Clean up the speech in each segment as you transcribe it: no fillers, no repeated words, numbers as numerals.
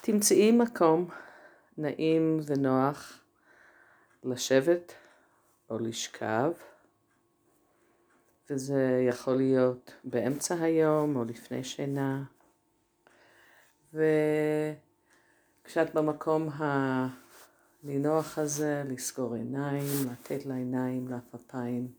תמצאי מקום נעים ונוח לשבת או לשכב, וזה יכול להיות באמצע היום או לפני שינה. וכשאת במקום הנינוח הזה, לסגור עיניים, לתת לעיניים, לעפעפיים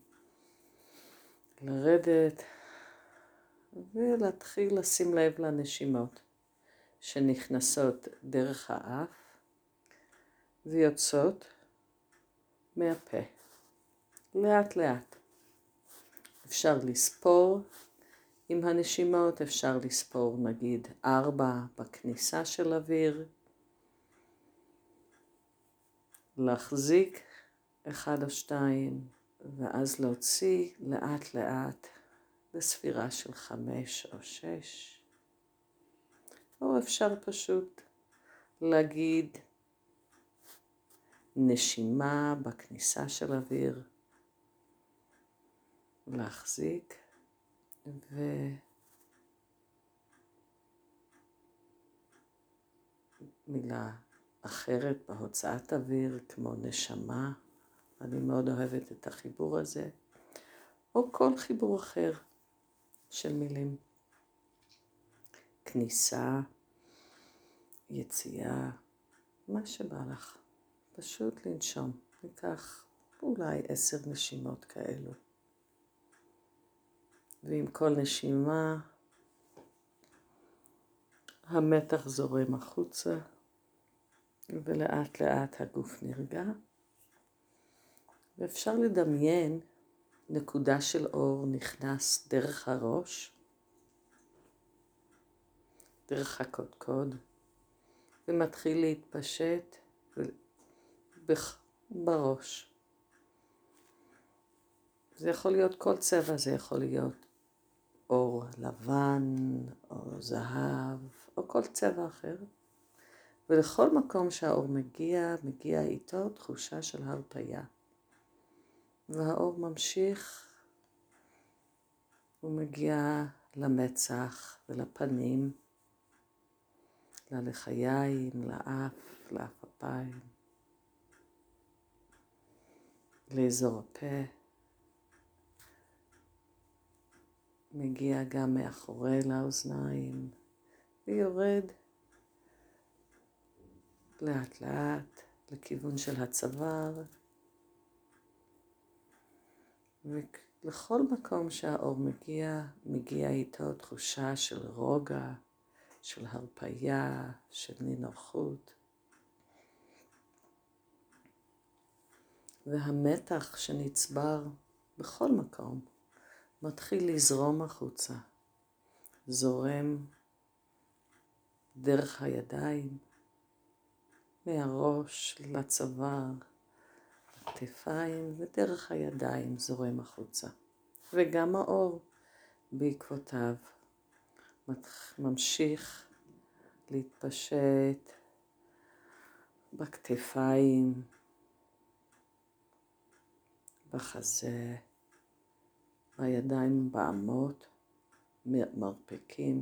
לרדת, ולהתחיל לשים לב לנשימות שנכנסות דרך האף ויוצאות מהפה, לאט לאט. אפשר לספור עם הנשימות, אפשר לספור נגיד 4 בכניסה של אוויר, להחזיק 1 או 2, ואז להוציא לאט לאט בספירה של 5 או 6. או אפשר פשוט להגיד נשימה בכניסה של אוויר, להחזיק, ומילה אחרת בהוצאת אוויר כמו נשמה. אני מאוד אוהבת את החיבור הזה, או כל חיבור אחר של מילים. כניסה, יציאה, מה שבא לך. פשוט לנשום. ניקח אולי 10 נשימות כאלו. ועם כל נשימה המתח זורם החוצה, ולאט לאט הגוף נרגע. ואפשר לדמיין נקודה של אור נכנס דרך הראש, דרך הקודקוד, ומתחיל להתפשט בראש. זה יכול להיות כל צבע, זה יכול להיות אור לבן או זהב או כל צבע אחר. ולכל מקום שהאור מגיע איתו תחושה של הרפייה. והאור ממשיך, הוא מגיע למצח ולפנים, ללחיים, לאף, לעפעפיים, לאזור הפה. מגיע גם מאחורי לאוזניים, ויורד לאט לאט לכיוון של הצוואר. ולכל מקום שהאור מגיע איתו תחושה של רוגע, של הרפייה, של נינוחות. והמתח שנצבר בכל מקום מתחיל לזרום החוצה. זורם דרך הידיים, מהראש לצוואר, הכתפיים, ודרך הידיים זורם החוצה. וגם האור בעקבותיו ממשיך להתפשט בכתפיים, בחזה, בידיים באמות, מרפקים,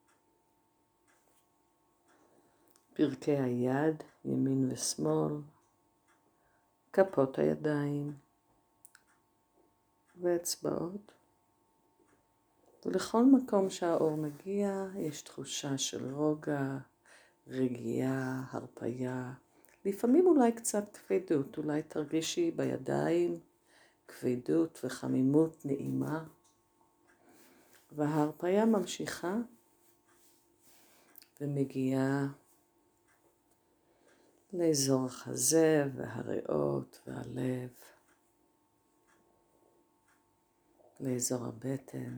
פרקי היד, ימין ושמאל, כפות הידיים ואצבעות. ולכל מקום שהאור מגיע יש תחושה של רוגע, רגיעה, הרפייה. לפעמים אולי קצת כבדות, אולי תרגישי בידיים כבדות וחמימות נעימה. וההרפייה ממשיכה ומגיעה לאזור החזה והריאות והלב, לאזור הבטן,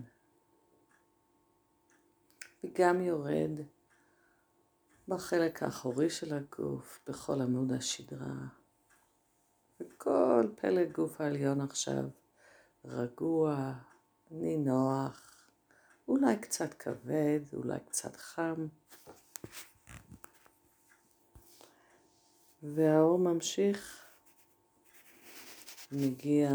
וגם יורד בחלק האחורי של הגוף, בכל עמוד השדרה. וכל פלג גוף העליון עכשיו רגוע, נינוח, אולי קצת כבד, אולי קצת חם. והאור ממשיך, מגיע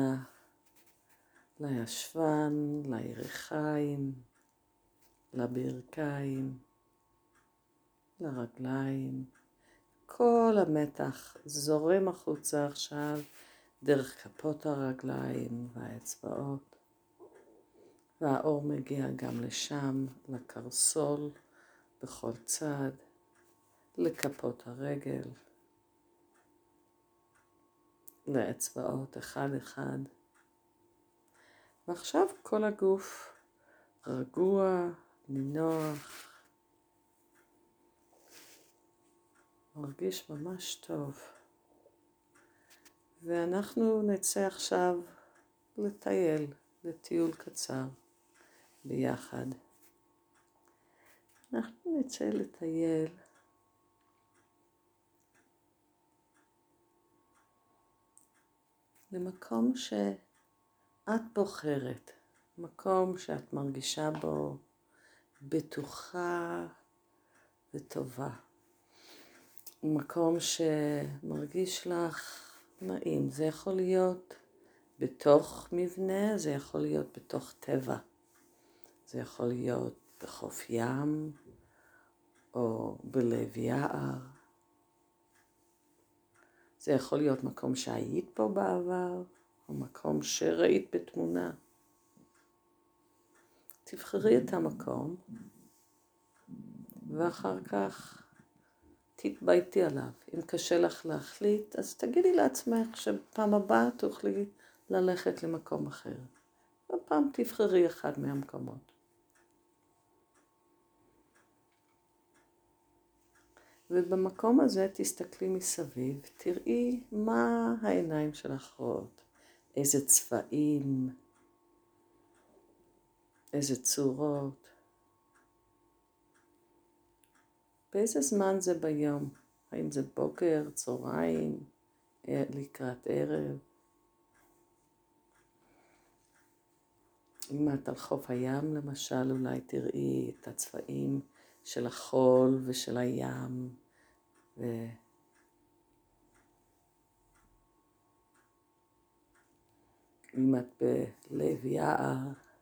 לישבן, לירכיים, לברכיים, לרגליים. כל המתח זורם החוצה עכשיו דרך כפות הרגליים והאצבעות. והאור מגיע גם לשם, לקרסול, בכל צד, לכפות הרגל, לאצבעות אחד אחד. ועכשיו כל הגוף רגוע, נינוח, מרגיש ממש טוב. ואנחנו נצא עכשיו לטייל, לטיול קצר ביחד. אנחנו נצא לטייל למקום שאת בוחרת, מקום שאת מרגישה בו בטוחה וטובה. מקום שמרגיש לך נעים. זה יכול להיות בתוך מבנה, זה יכול להיות בתוך טבע. זה יכול להיות בחוף ים או בלב יער. זה יכול להיות מקום שהיית פה בעבר, או מקום שראית בתמונה. תבחרי את המקום, ואחר כך תתבייתי עליו. אם קשה לך להחליט, אז תגידי לעצמך שפעם הבאה תוכלי ללכת למקום אחר. ופעם תבחרי אחד מהמקומות. ובמקום הזה תסתכלי מסביב, תראי מה העיניים שלך רואות. איזה צבעים, איזה צורות. באיזה זמן זה ביום? האם זה בוקר, צהריים, לקראת ערב? אם את על חוף הים למשל, אולי תראי את הצבעים של החול ושל הים. אם את בלב יער,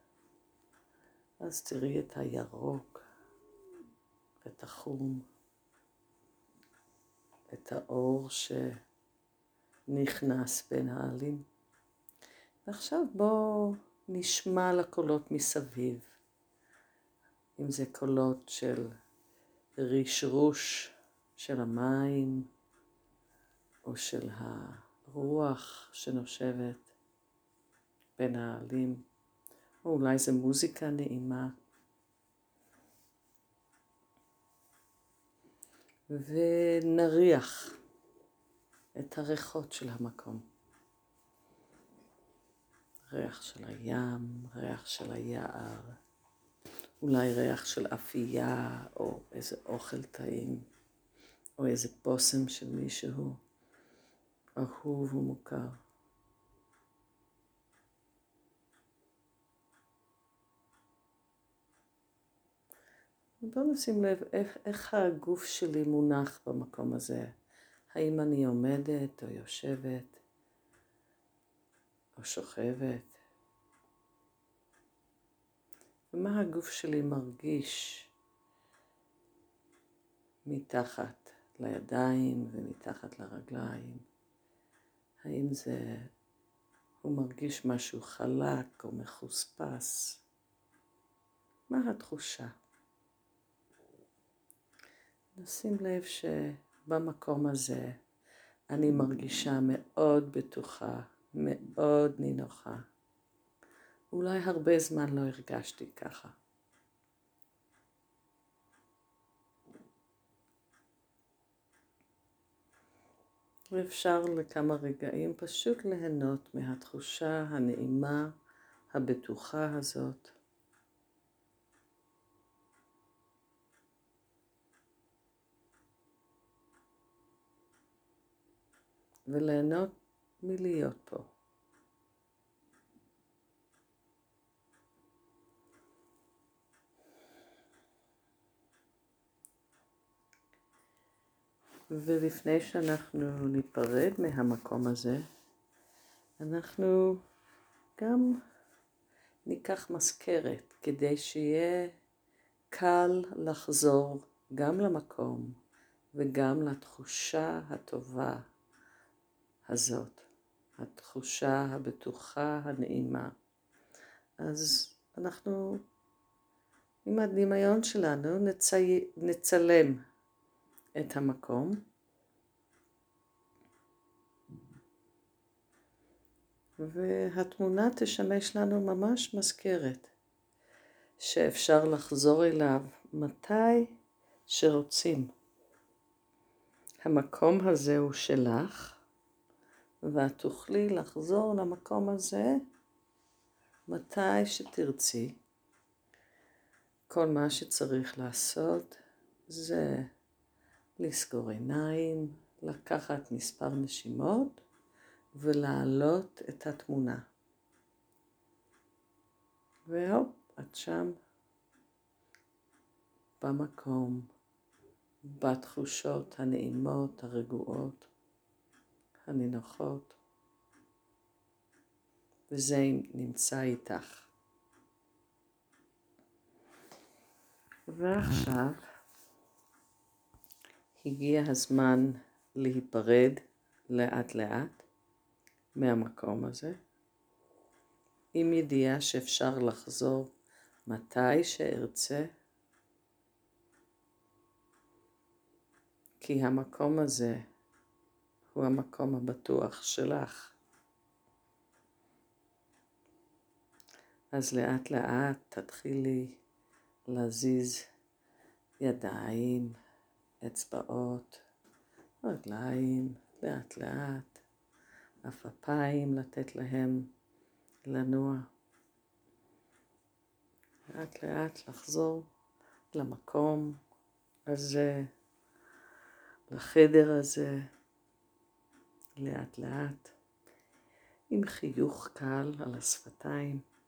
אז תראי את הירוק, את החום, את האור שנכנס בין העלים. ועכשיו בואו נשמע לקולות מסביב. אם זה קולות של רשרוש של המים, או של הרוח שנושבת בין העלים, או אולי זה מוזיקה נעימה. ונריח את הריחות של המקום. ריח של הים, ריח של היער, אולי ריח של אפייה או איזה אוכל טעים, או איזה בושם של מישהו אהוב ומוכר. בואו נשים לב איך הגוף שלי מונח במקום הזה. האם אני עומדת או יושבת או שוכבת? ומה הגוף שלי מרגיש מתחת לידיים ומתחת לרגליים? האם הוא מרגיש משהו חלק או מחוספס? מה התחושה? נשים לב שבמקום הזה אני מרגישה מאוד בטוחה, מאוד נינוחה. אולי הרבה זמן לא הרגשתי ככה. ואפשר לכמה רגעים פשוט ליהנות מהתחושה הנעימה, הבטוחה הזאת. וליהנות מלהיות פה. ולפני שאנחנו ניפרד מהמקום הזה, אנחנו גם ניקח מזכרת כדי שיהיה קל לחזור גם למקום וגם לתחושה הטובה הזאת, התחושה הבטוחה, הנעימה. אז אנחנו עם הדמיון שלנו נצלם את המקום, והתמונה תשמש לנו ממש מזכרת שאפשר לחזור אליו מתי שרוצים. המקום הזה הוא שלך, ואת תוכלי לחזור למקום הזה מתי שתרצי. כל מה שצריך לעשות זה לסגור עיניים, לקחת מספר נשימות ולהעלות את התמונה. והופ, את שם במקום, בתחושות הנעימות, הרגועות, הנינוחות, וזה נמצא איתך. ועכשיו הגיע הזמן להיפרד לאט לאט מהמקום הזה, עם ידיעה שאפשר לחזור מתי שארצה, כי המקום הזה הוא המקום הבטוח שלך. אז לאט לאט תתחילי להזיז ידיים, אצבעות, רגליים, לאט לאט, אפיים לתת להם לנוע. לאט לאט לחזור למקום הזה, לחדר הזה, לאט לאט, עם חיוך קל על השפתיים.